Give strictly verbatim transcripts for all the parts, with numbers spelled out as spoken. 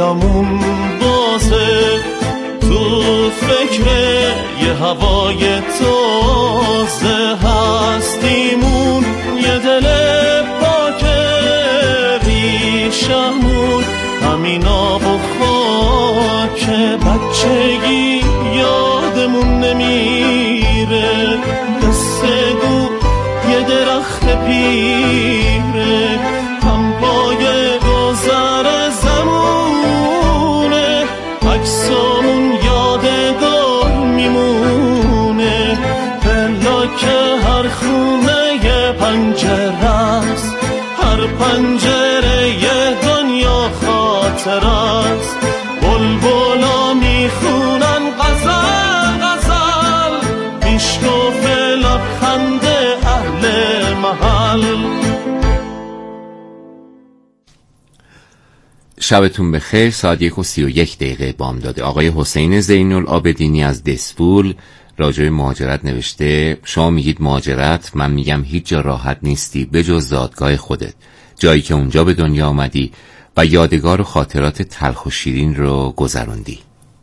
دلمون بازه، تو فکر یه هوای تازه هستیمون، یه دل پاک ریشمون همین آب و خاک. بچگی یادمون نمیره، قصه گو یه درخت پیره، هم پای گذر زمونه، عکسامون یادگار میمونه، بلا که هر خونه پنجره است، هر پنجره یه دنیا خاطر است. بلبلا میخونن غزل غزل، میشکف لبخند اهل محل. شبتون بخیر. ساعت یک و سی و یک دقیقه بامداد. آقای حسین زین‌العابدینی از دسفول راجع به مهاجرت نوشته: شما میگید مهاجرت، من میگم هیچ جا راحت نیستی بجز زادگاه خودت، جایی که اونجا به دنیا آمدی و یادگار و خاطرات تلخ و شیرین رو گذروندی.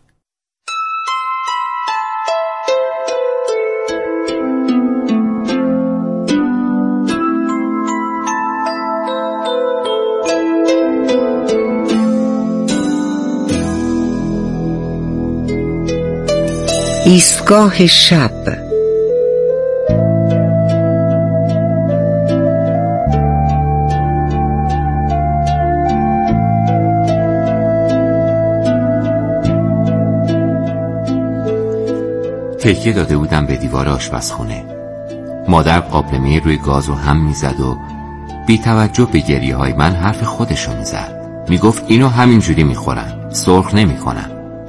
ایستگاه شب. تکیه داده بودم به دیوار آشپزخونه. مادر قابلمه روی گاز رو هم میزد و بی توجه به گریه های من حرف خودشو میزد. میگفت اینو همینجوری میخورن، سرخ نمیکنن.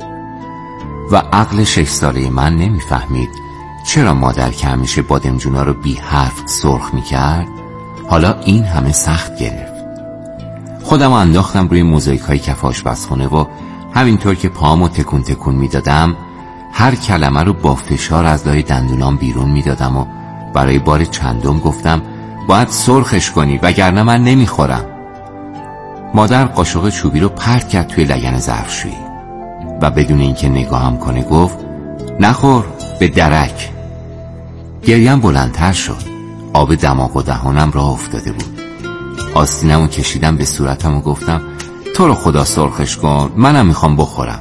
و عقل شش ساله من نمیفهمید چرا مادر که همیشه بادمجونا رو بی حرف سرخ میکرد حالا این همه سخت گرفت. خودم انداختم روی موزاییک های کف آشپزخونه و همینطور که پامو تکون تکون میدادم هر کلمه رو با فشار از لای دندونام بیرون میدادم و برای بار چندم گفتم باید سرخش کنی وگرنه من نمیخورم. مادر قاشق چوبی رو پرت کرد توی لگن ظرفشویی و بدون اینکه نگاهم کنه گفت نخور، به درک. گریم بلندتر شد. آب دماغ و دهانم راه افتاده بود. آستینمو کشیدم به صورتم و گفتم تو رو خدا سرخش کن، منم میخوام بخورم.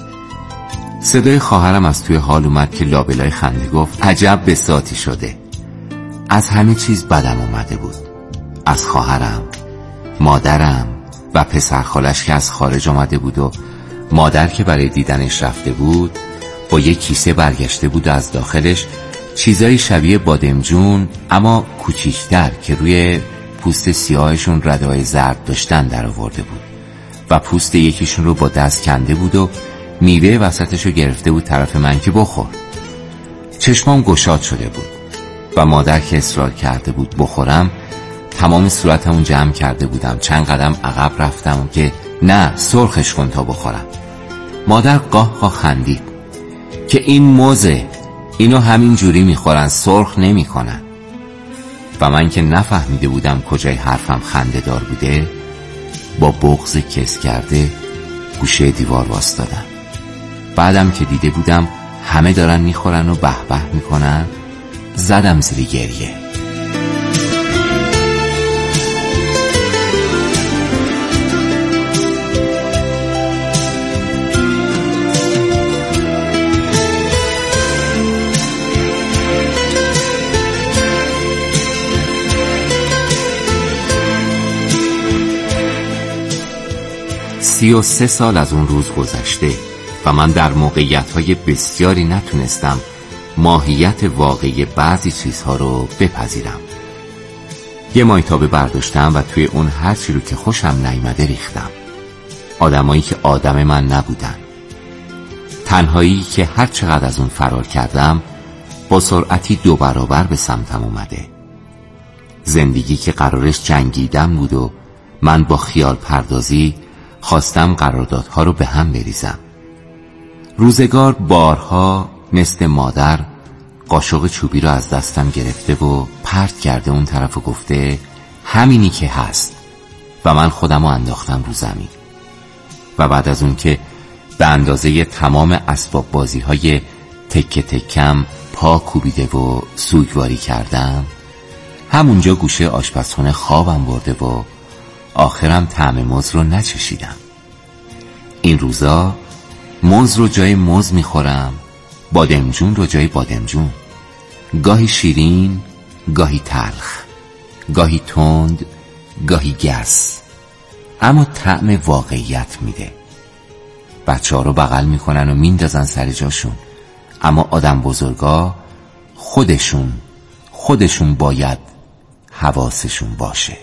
صدای خواهرم از توی حال اومد که لابلای خنده گفت عجب بساطی شده. از همه چیز بدم اومده بود. از خواهرم، مادرم و پسر خالش که از خارج آمده بود و مادر که برای دیدنش رفته بود با یک کیسه برگشته بود و از داخلش چیزای شبیه بادمجون اما کوچیکتر که روی پوست سیاهشون ردای زرد داشتن در آورده بود و پوست یکیشون رو با دست کنده بود و میوه وسطشو گرفته بود طرف من که بخور. چشمام گشاد شده بود و مادر که اصرار کرده بود بخورم تمام صورتمون جمع کرده بودم. چند قدم عقب رفتم که نه سرخش کن تا بخورم. مادر قاه قاه خندید که این موزه، اینو همین جوری میخورن، سرخ نمی کنن. و من که نفهمیده بودم کجای حرفم خنده دار بوده با بغض کس کرده گوشه دیوار واسطادم. بعدم که دیده بودم همه دارن میخورن و به به میکنن زدم زیر گریه. سی و سه سال از اون روز گذشته و من در موقعیت‌های بسیاری نتونستم ماهیت واقعی بعضی چیزها رو بپذیرم. یه مایتابه برداشتم و توی اون هر چی رو که خوشم نیامده ریختم. آدمایی که آدم من نبودن. تنهایی که هر چقدر از اون فرار کردم با سرعتی دو برابر به سمتم اومده. زندگی که قرارش جنگیدن بود و من با خیال پردازی خواستم قراردادها رو به هم بریزم. روزگار بارها مثل مادر قاشق چوبی رو از دستم گرفته و پرت کرده اون طرف و گفته همینی که هست و من خودم رو انداختم رو زمین. و بعد از اون که به اندازه تمام اسباب بازی های تکه تکم پا کوبیده و سوگواری کردم، همونجا گوشه آشپزخونه خوابم برده و آخرم طعم موز رو نچشیدم. این روزا موز رو جای موز میخورم، بادمجون رو جای بادمجون، گاهی شیرین، گاهی تلخ، گاهی تند، گاهی گس، اما طعم واقعیت میده. بچه ها رو بغل میکنن و میندازن سر جاشون، اما آدم بزرگا خودشون خودشون باید حواسشون باشه.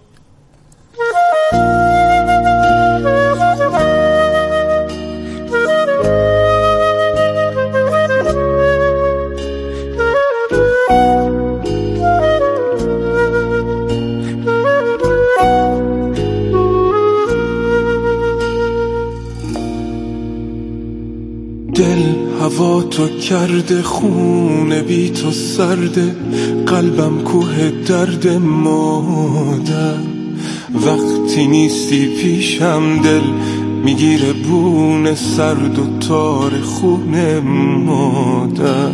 دل هوا تو کرده، خونه بی تو سرده، قلبم کوه درد مادر. وقتی نیستی پیشم دل میگیره بونه سرد و تار خونه مادر.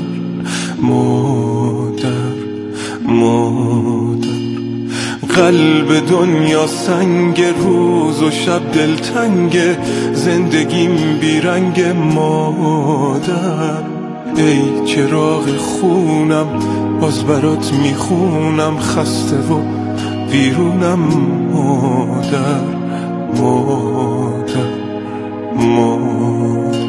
مادر مادر قلب دنیا سنگ، روز و شب دلتنگ، زندگیم بیرنگ مادر. ای چراغ خونم باز برات میخونم، خسته و بیرونم مادر. مادر مادر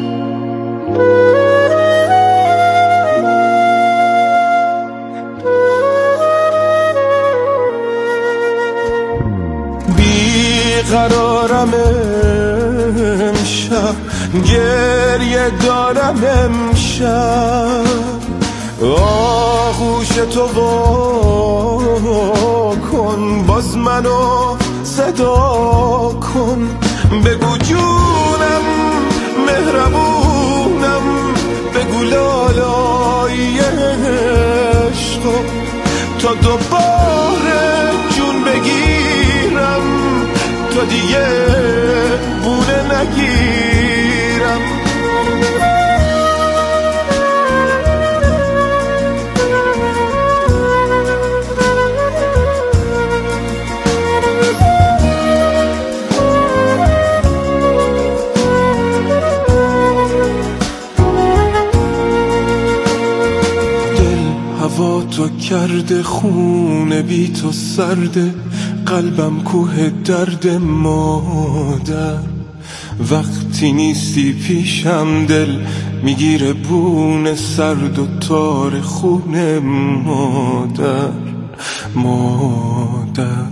قرارم امشب، گریه دارم امشب، آغوش تو وا کن، باز منو صدا کن. بگو جونم مهربونم، بگو لالای عشقو، تا دوباره جون بگیرم، تا دیگه بونه نگیرم. دل هوا تو کرده، خونه بی تو سرده، قلبم کوه درد مادر. وقتی نیستی پیشم دل میگیره بونه سرد و تار خونه مادر. مادر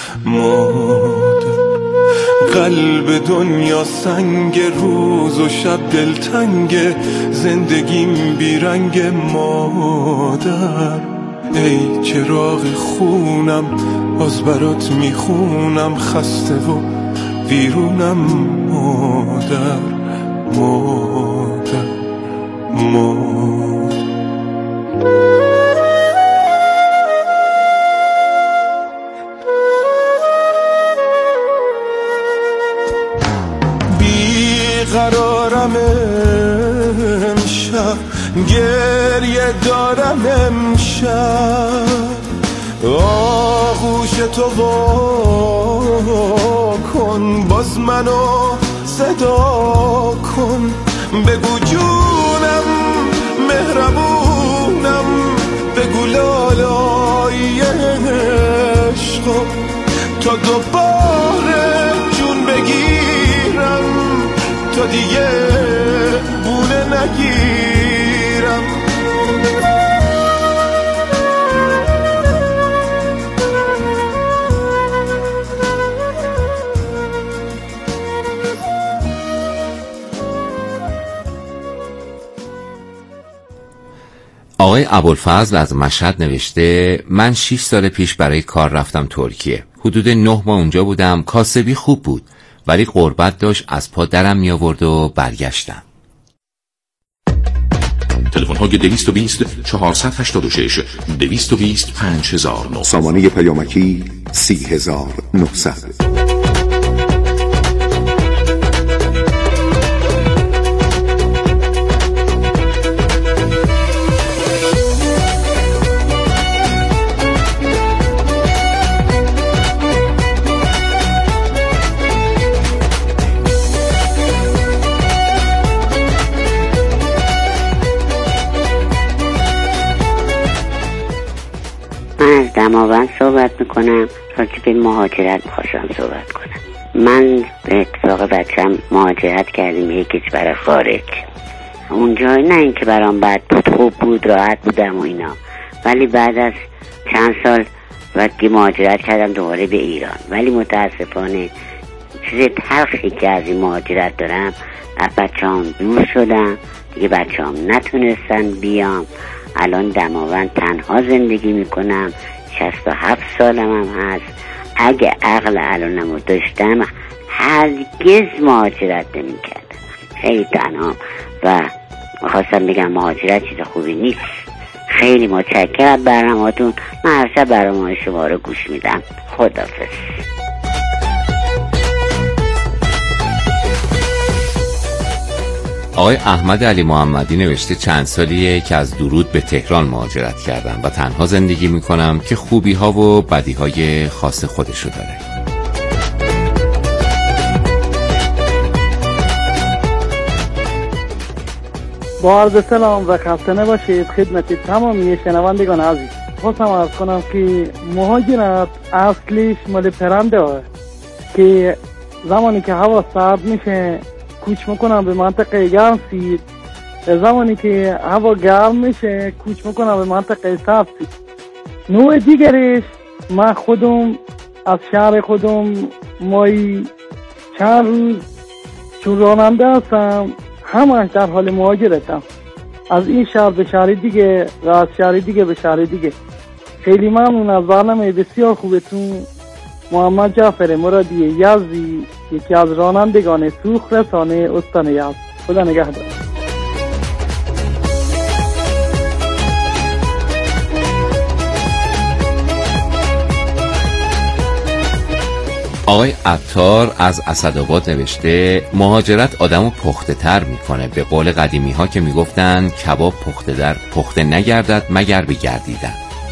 مادر قلب دنیا سنگ، روز و شب دلتنگ، زندگیم بیرنگ مادر. ای چراغ خونم باز برات میخونم، خسته و بیرونم مادر. مادر مادر بیقرارم امشب، گریه دارم امشب، آغوش تو وا کن، باز منو صدا کن. بگو جونم مهربونم، بگو لالای عشقو، تا دوباره جون بگیرم، تا دیگه بونه نگیرم. آقای ابوالفضل از مشهد نوشته من شش سال پیش برای کار رفتم ترکیه. حدود نه ماه اونجا بودم. کاسبی خوب بود ولی غربت داشت، از پا درم می آورد و برگشتم. تلفن های دویست و بیست چهارصد و هشتاد و شش دویست و بیست پنج هزار و نهصد. سامانه پیامکی سی هزار و نهصد. دماوند صحبت میکنم. راجع به مهاجرت میخواستم صحبت کنم. من به اتفاق بچم مهاجرت کردیم یک کشور خارج. اونجا نه اینکه برام بد بود، خوب بود، راحت بودم و اینا، ولی بعد از چند سال وقتی مهاجرت کردم دوباره به ایران. ولی متاسفانه چیز تلخی که از این مهاجرت دارم، از بچه هم دور شدم دیگه، بچه هم نتونستن بیام. الان دماوند تنها زندگی میکنم، شصت و هفت سالم هم هست. اگه عقل الانمو داشتم هرگز مهاجرت نمی کردم. خیلی تنها و خواستم بگم مهاجرت چیز خوبی نیست. خیلی متشکرم برنامه‌تون. من هر شب برنامه شما رو گوش میدم. خداحافظ. آقای احمد علی محمدی نوشته چند سالیه که از درود به تهران مهاجرت کردم و تنها زندگی میکنم که خوبی ها و بدی های خاص خودشو داره. با عرض سلام و خسته نباشید خدمت تمامی شنوندگان عزیز. خواستم عرض کنم که مهاجرت اصلیش مال پرنده ها که زمانی که هوا سرد میشه کوچ میکنم به منطقه گرم سیر، زمانی که هوا گرم میشه کوچ میکنم به منطقه سرد سیر. نوع دیگرش من خودم از شهر خودم مایی چند روز چون راننده هستم همش در حال مهاجرتم، از این شهر به شهر دیگه و از شهر دیگه به شهر دیگه. خیلی ممنون از برنامه بسیار خوبتون. محمد جعفر مرادی یزدی، یکی از رانندگان سوخت رسانه استان یزد. خدا نگهدار. آقای عطار از اسدآباد نوشته مهاجرت آدمو پخته تر میکنه. به قول قدیمی ها که میگفتن کباب پخته در پخته نگردد مگر بگردیدن.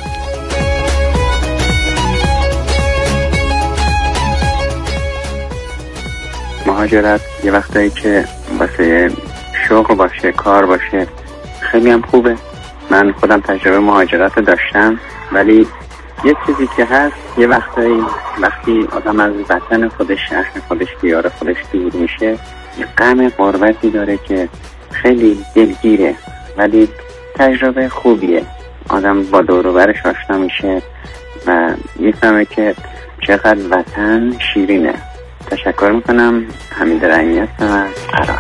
مهاجرت یه وقتایی که واسه شغل باشه، کار باشه، خیلی هم خوبه. من خودم تجربه مهاجرت داشتم، ولی یه چیزی که هست یه وقتایی وقتی آدم از وطن خودش، شهر خودش، دیار خودش دور میشه، یه غم غربتی داره که خیلی دلگیره، ولی تجربه خوبیه. آدم با دور و برش آشنا میشه و میفهمه که چقدر وطن شیرینه. تشکر میکنم. حمید رحیمی هستم از عراق.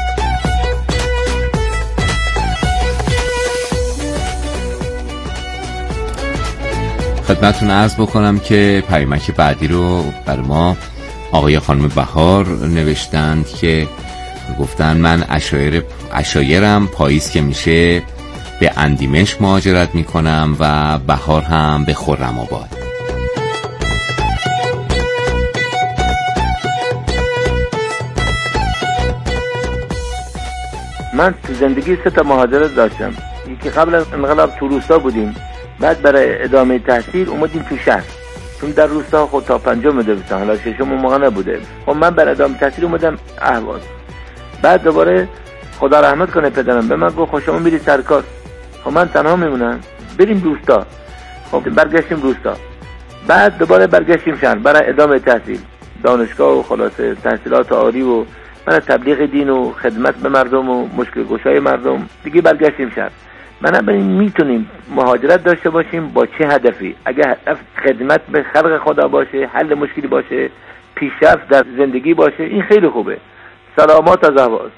خدمتتون عرض بکنم که پیامک بعدی رو بر ما آقای خانم بهار نوشتند که گفتن من عشایر عشایرم پاییز که میشه به اندیمش مهاجرت میکنم و بهار هم به خرم‌آباد. من تو زندگی سه تا مهاجرت داشتم. یکی قبل از انقلاب تو روستا بودیم، بعد برای ادامه تحصیل اومدیم تو شهر، چون در روستا خود تا پنجم مدرسه، حالا ششم اون موقع نبوده. خب من برای ادامه تحصیل اومدم اهواز. بعد دوباره خدا رحمت کنه پدرم به من گفت خب شما میری سرکار. خب من تنها میمونم، بریم روستا. خب برگشتیم روستا. بعد دوباره برگشتیم شهر برای ادامه تحصیل، دانشگاه و خلاصه تحصیلات عالی و من تبلیغ دین و خدمت به مردم و مشکل گشای مردم. دیگه برگشتیم شهر. بنابراین میتونیم مهاجرت داشته باشیم با چه هدفی؟ اگه هدف خدمت به خلق خدا باشه، حل مشکلی باشه، پیشرفت در زندگی باشه، این خیلی خوبه. سلامات از اهواز.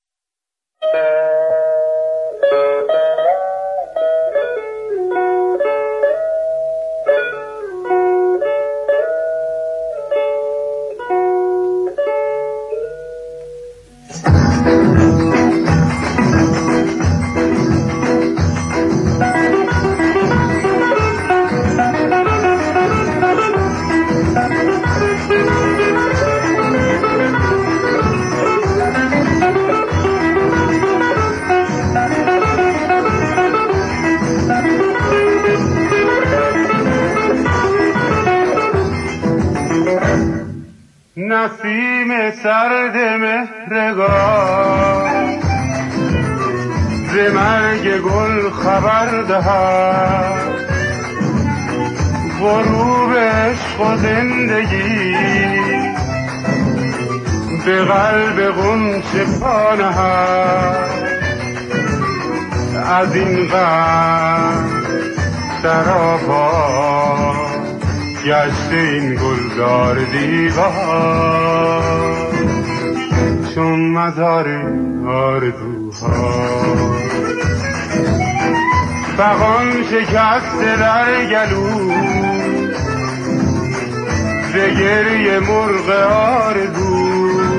نسیم سرد مهرگان ز مرگ گل خبر دهد، غروب عشق و زندگی به قلب غنچه پا نهد، از این غم سراپا گشته این گلزار دیوار، چون مزار آرزوها. فغان شکسته در گلو ز گریه مرغ آرزو،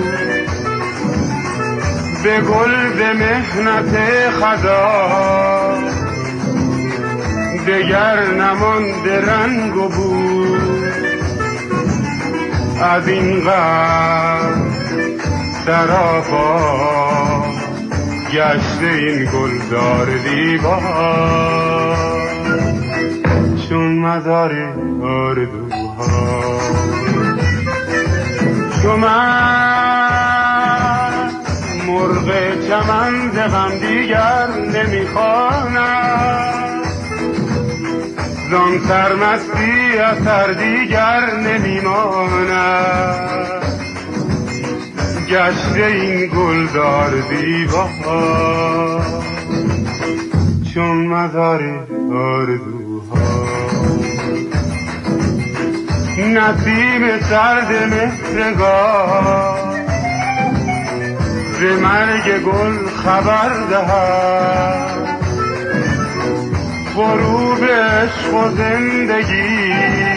به گل به محنت خزان دگر نمانده رنگ و بو، از این غم سراپا گشته این گلزار دیوار، چون مزار آرزوها. چو من مرغ چمن ز غم دیگر نمیخوانم، زان سرمستی اثر دیگر نمیماند، گشته این گلزار دیوار، چون مزار آرزوها. نسیم سرد مهرگاه ز مرگ گل خبر دهد، غروب عشق و زندگی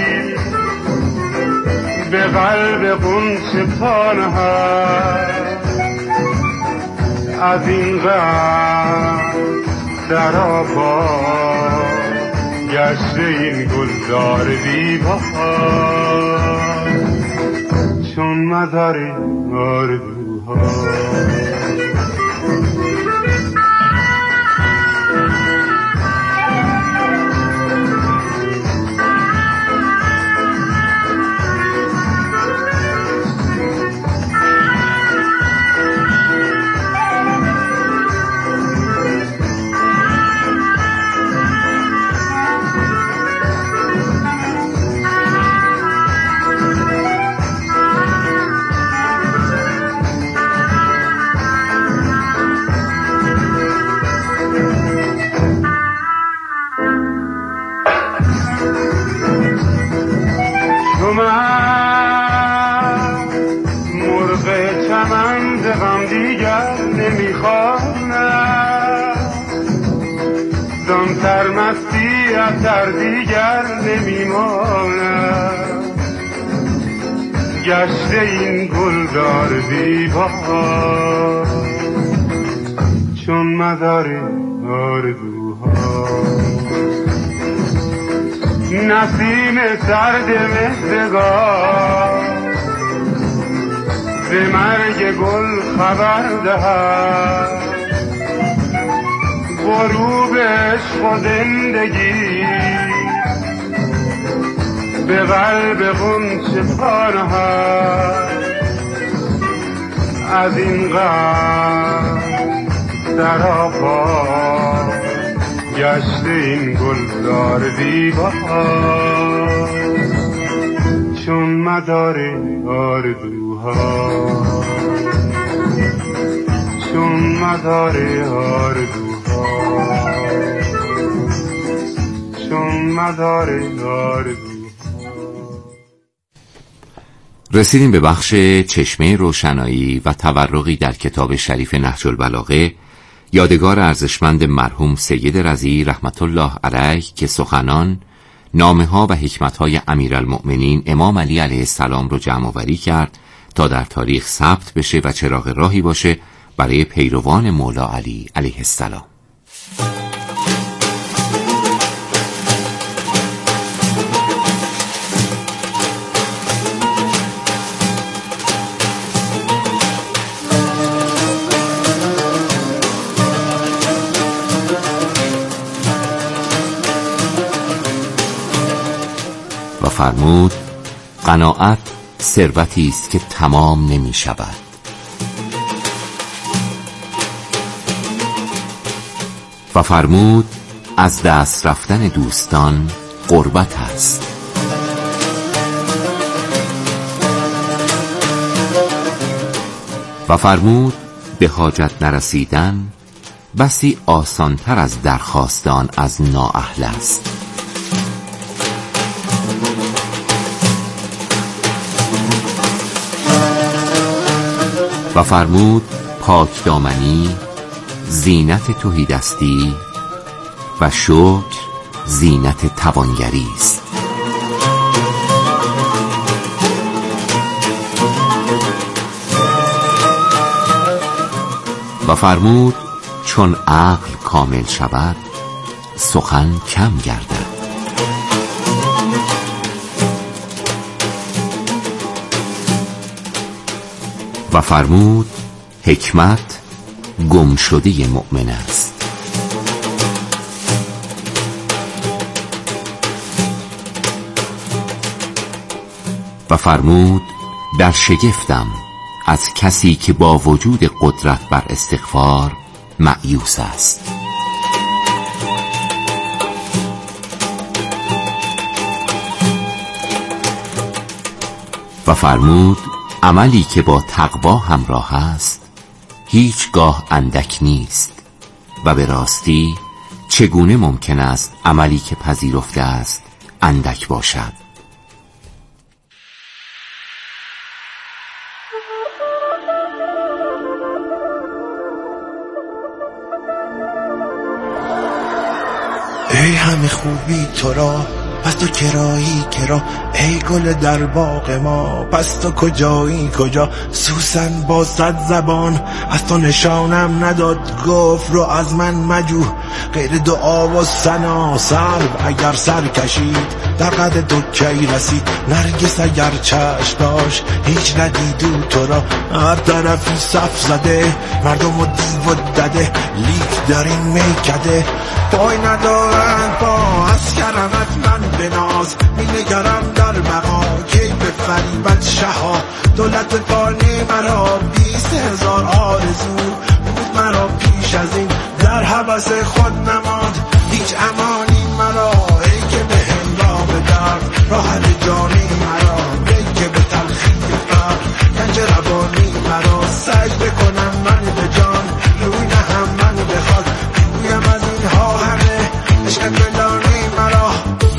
به قلب غنچه پا نهد، از این غم سراپا گشته این گلزار دیوار، چون مزار آرزوها. سرمستی اثر دیگر نمیماند، گشته این گلزار دیوار، چون مزار آرزوها. نسیم سرد مهرگاه ز مرگ گل خبر دهد، غروب عشق و زندگی به قلب غنچه پا نهد، از این غم سراپا گشته این گلزار دیوار، چون مزار آرزوها، چون مزار آرزوها، چون مزار آرزوها. رسیدیم به بخش چشمه روشنایی و تورقی در کتاب شریف نهج البلاغه، یادگار ارزشمند مرحوم سید رضی رحمت الله علیه که سخنان، نامه ها و حکمت های امیرالمؤمنین امام علی علیه السلام رو جمع آوری کرد تا در تاریخ ثبت بشه و چراغ راهی باشه برای پیروان مولا علی علیه السلام. و فرمود قناعت ثروتی است که تمام نمی شود. و فرمود از دست رفتن دوستان قربت است. و فرمود به حاجت نرسیدن بسی آسانتر از درخواستان از نااهل است. و فرمود پاک دامنی زینت تهیدستی و شکر زینت توانگری است. و فرمود چون عقل کامل شود سخن کم گردد. و فرمود حکمت گم شده مؤمن است. و فرمود در شگفتم از کسی که با وجود قدرت بر استغفار مأیوس است. و فرمود عملی که با تقوا همراه است هیچگاه اندک نیست و به راستی چگونه ممکن است عملی که پذیرفته است اندک باشد؟ ای همه خوبی تو را پس تو کرایی کرا، ای گل در باغ ما پس تو کجایی کجا. سوسن با صد زبان از تو نشانم نداد، گفت رو از من مجو غیر دعا و ثنا. سرو اگر سر کشید در قد تو کی رسید، نرگس اگر چشم داشت هیچ ندیدو تو را. هر طرفی صف زده مردم و دیو و دده، لیک در این میکده پای ندارند با. از کرمت من بناز می نگرم در بقا، کی به فریبت شها دولت فانی مرا. بیست هزار آرزو بود مرا پیش از این، در هوس خود نماند هیچ امانی مرا. ای که به هنگام درد راحت جانی مرا، ای که به تلخی فرق گنج روانی مرا. سجده کنم من به جان روی نهم من بخواد، گویم از اینها همه عشق بلانی مرا.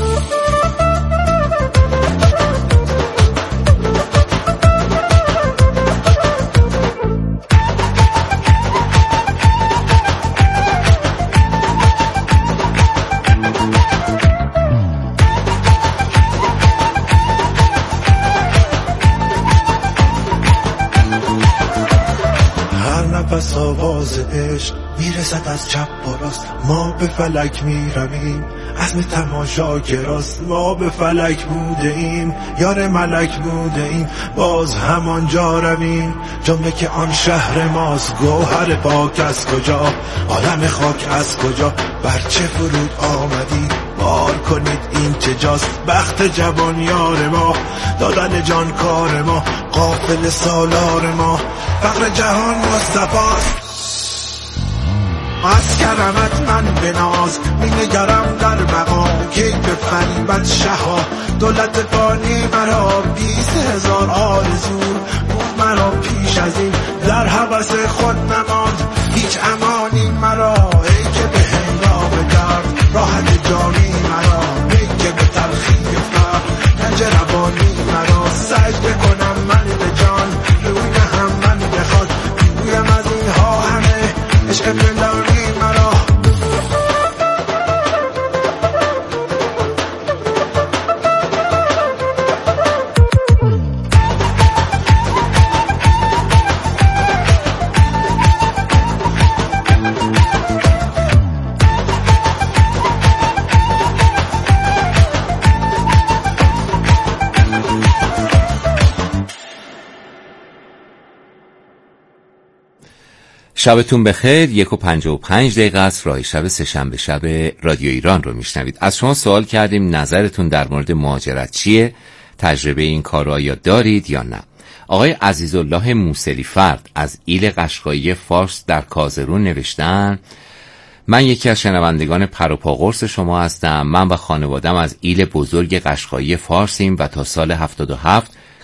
پس آواز عشق میرسد از چپ و راست، ما به فلک میرویم عزم تماشا کراست. ما به فلک بوده ایم یار ملک بوده ایم، باز همانجا رویم جمله که آن شهر ماست. گوهر پاک از کجا عالم خاک از کجا، بر چه فرود آمدید بار کنید این چه جاست. بخت جوان یار ما دادن جان کار ما، قافل سالار ما فقر جهان مصطفاست. از کرمت من بناز می نگرم در بقا، کی به فریبت شها دولت فانی مرا. بیست هزار آرزو بود مرا پیش از این، در هوس خود نماند هیچ امانی مرا. ای که به هنگام درد راحت جانی مرا، ای که به تلخی فرق گنج روانی مرا. سجده کنم من به جان روی نهم من بخواد، گویم از اینها همه عشق پنداری مرا. شبتون بخیر. یک و پنجاه و پنج دقیقه است. راه شب سه‌شنبه شب رادیو ایران رو میشنوید. از شما سوال کردیم نظرتون در مورد مهاجرت چیه؟ تجربه این کار را یا دارید یا نه؟ آقای عزیزالله موسلی فرد از ایل قشقایی فارس در کازرون نوشتن: من یکی از شنوندگان پروپاقرص شما هستم. من و خانوادم از ایل بزرگ قشقایی فارسیم و تا سال هفتاد و هفت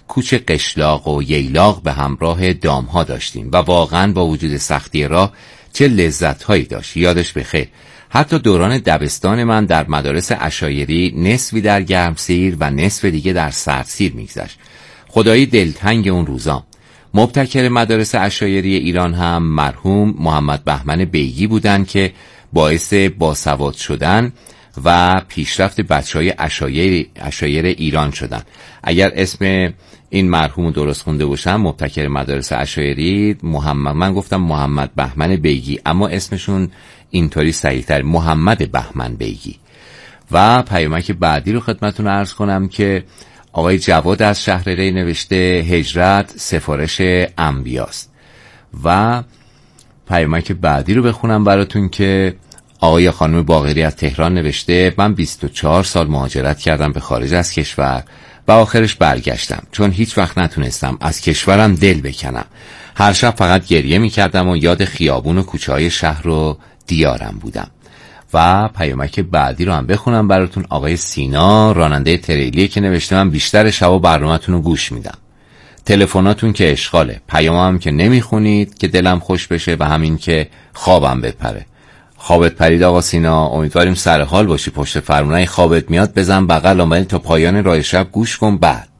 کوچ قشلاق و ییلاق به همراه دامها داشتیم و واقعا با وجود سختی راه چه لذت‌هایی داشت. یادش بخیر حتی دوران دبستان من در مدارس عشایری نصفی در گرمسیر و نصف دیگه در سردسیر میگذشت. خدایی دلتنگ اون روزام. مبتکر مدارس عشایری ایران هم مرحوم محمد بهمن بیگی بودن که باعث باسواد شدن و پیشرفت بچهای عشایر عشایر ایران شدن. اگر اسم این مرحوم درست خونده باشم، مبتکر مدارس عشایری محمد، من گفتم محمد بهمن بیگی اما اسمشون اینطوری صحیح‌تر، محمد بهمن بیگی. و پیامک بعدی رو خدمتتون عرض کنم که آقای جواد از شهر ری نوشته هجرت سفارش انبیاست. و پیامک بعدی رو بخونم براتون که آقای خانم باقری از تهران نوشته من بیست و چهار سال مهاجرت کردم به خارج از کشور و آخرش برگشتم چون هیچ وقت نتونستم از کشورم دل بکنم. هر شب فقط گریه میکردم و یاد خیابون و کوچه های شهر و دیارم بودم. و پیامک بعدی رو هم بخونم براتون. آقای سینا راننده تریلیه که نوشته من بیشتر شبا برنامه‌تون رو گوش میدم. تلفناتون که اشغاله، پیامم که نمیخونید که دلم خوش بشه و همین که خوابم بپره. خوابت پرید آقا سینا، امیدواریم سر حال باشی پشت فرمون. خوابت میاد بزن بغل، ولی تا پایان راه شب گوش کن. بعد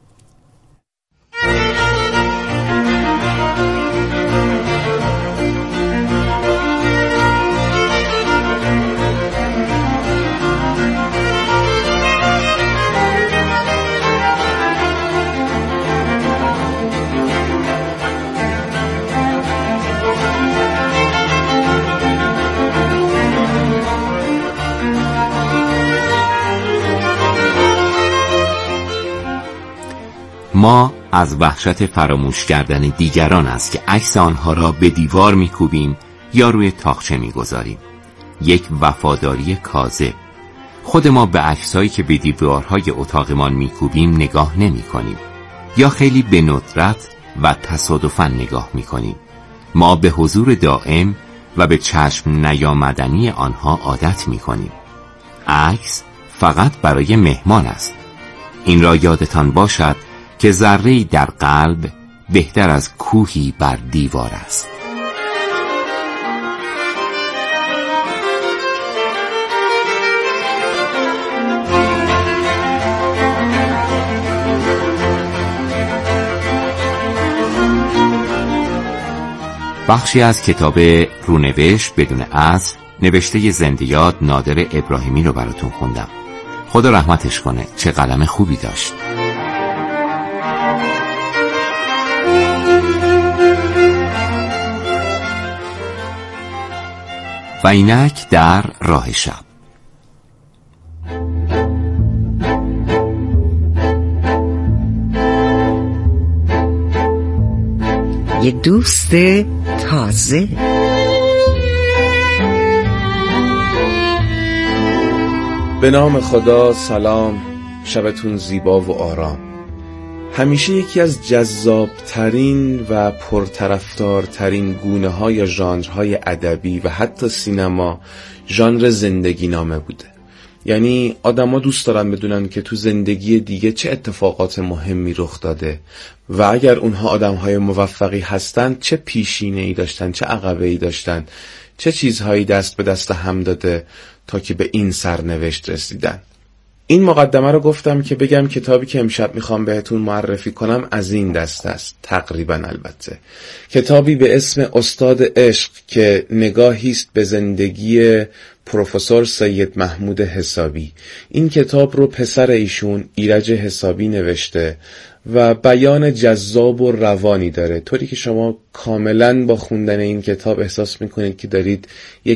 ما از وحشت فراموش کردن دیگران است که عکس آنها را به دیوار میکوبیم یا روی تاقچه میگذاریم. یک وفاداری کاذب. خود ما به عکسایی که به دیوارهای اتاقمان میکوبیم نگاه نمی کنیم یا خیلی به ندرت و تصادفاً نگاه میکنیم. ما به حضور دائم و به چشم نیامدنی آنها عادت میکنیم. عکس فقط برای مهمان است. این را یادتان باشد که ذره‌ای در قلب بهتر از کوهی بر دیوار است. بخشی از کتاب رونوشت بدون اصل نوشته زنده‌یاد نادر ابراهیمی رو براتون خوندم. خدا رحمتش کنه، چه قلم خوبی داشت. و اینک در راه شب. یه دوست تازه. به نام خدا. سلام، شبتون زیبا و آرام. همیشه یکی از جذابترین و پرطرفدارترین گونه ها یا ژانرهای ادبی و حتی سینما ژانر زندگی نامه بوده. یعنی آدما دوست دارن بدونن که تو زندگی دیگه چه اتفاقات مهمی رخ داده و اگر اونها آدمهای موفقی هستن چه پیشینه‌ای داشتن، چه عقبه‌ای داشتن، چه چیزهایی دست به دست هم داده تا که به این سرنوشت رسیدن. این مقدمه رو گفتم که بگم کتابی که امشب میخوام بهتون معرفی کنم از این دست است، تقریبا البته. کتابی به اسم استاد عشق که نگاهی است به زندگی پروفسور سید محمود حسابی. این کتاب رو پسر ایشون ایرج حسابی نوشته و بیان جذاب و روانی داره، طوری که شما کاملا با خوندن این کتاب احساس میکنید که دارید یک